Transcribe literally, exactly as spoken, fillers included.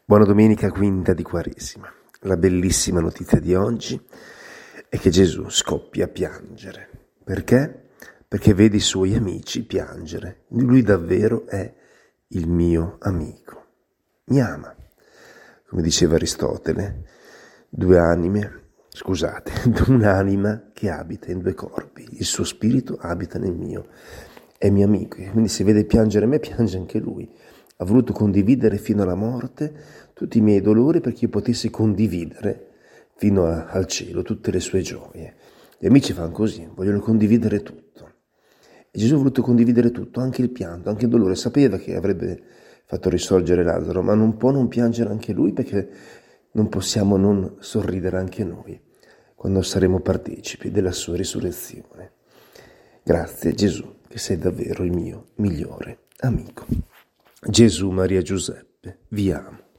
Buona domenica quinta di Quaresima. La bellissima notizia di oggi è che Gesù scoppia a piangere. Perché? Perché vede i suoi amici piangere. Lui davvero è il mio amico. Mi ama. Come diceva Aristotele, due anime, scusate, un'anima che abita in due corpi. Il suo spirito abita nel mio. È mio amico. Quindi se vede piangere me, piange anche lui. Ha voluto condividere fino alla morte tutti i miei dolori perché io potessi condividere fino a, al cielo tutte le sue gioie. Gli amici fanno così, vogliono condividere tutto. E Gesù ha voluto condividere tutto, anche il pianto, anche il dolore. Sapeva che avrebbe fatto risorgere Lazzaro, ma non può non piangere anche lui perché non possiamo non sorridere anche noi quando saremo partecipi della sua risurrezione. Grazie Gesù, che sei davvero il mio migliore amico. Gesù, Maria, Giuseppe, vi amo.